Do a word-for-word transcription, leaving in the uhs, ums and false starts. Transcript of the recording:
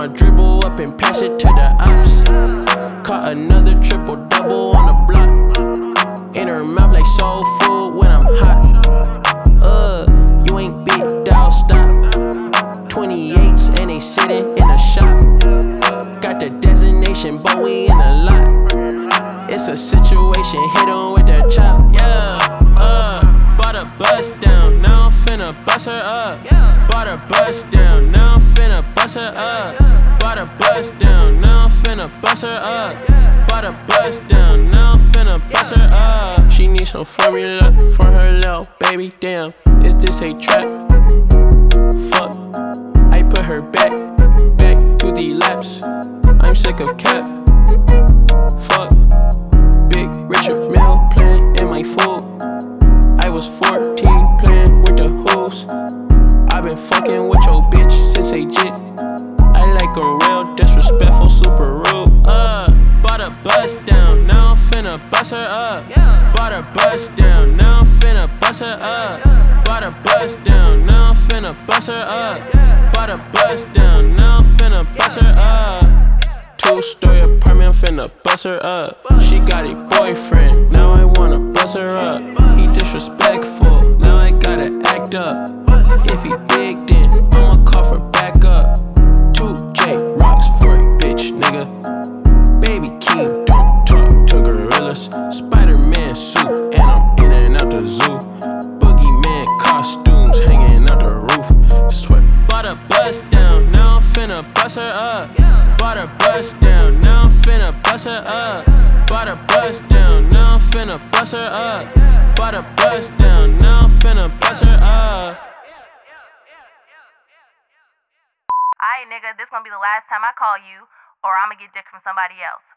I'ma dribble up and pass it to the ops. Caught another triple double on the block. In her mouth like soul food when I'm hot. Uh, you ain't big dog, stop. twenty-eights and they sitting in a shop. Got the designation, but we in a lot. It's a situation, hit on with the chop. Yeah, uh, bought a bus down, now I'm finna bust her up. Bought a bus down, now I'm finna bust her up. Bought a bus down, now I'm finna bust her up. Bought a bus down, now I'm finna bust her up. She needs some formula for her little baby, damn. Is this a trap? Fuck, I put her back, back to the laps. I'm sick of cap. Fuck, Big Richard Mill playing in my food. I was fourteen playing with the hooves. I been fucking with your bitch since a jit. I like a real disrespectful, super rude. Uh, bought a bus down, now I'm finna bust her up. Bought a bus down, now I'm finna bust her up. Bought a bus down, now I'm finna bust her up. Bought a bus down, now I'm finna bust her up. Two-story apartment, I'm finna bust her up. She got a boyfriend, now I wanna bust her up. He disrespectful, now I gotta act up. If he big, then I'ma call for backup. Two J rocks for a bitch, nigga. Baby King, don't talk to gorillas. Spider-Man suit, and I'm in and out the zoo. Boogeyman costumes hanging out the roof. Sweat. Bought a bus down, now I'm finna bust her up. Bought a bus down, now I'm finna bust her up. Bought a bus down, now I'm finna bust her up. Bought a bus down, now I'm finna bust her up. Alright, nigga, this gonna be the last time I call you, or I'ma get dick from somebody else.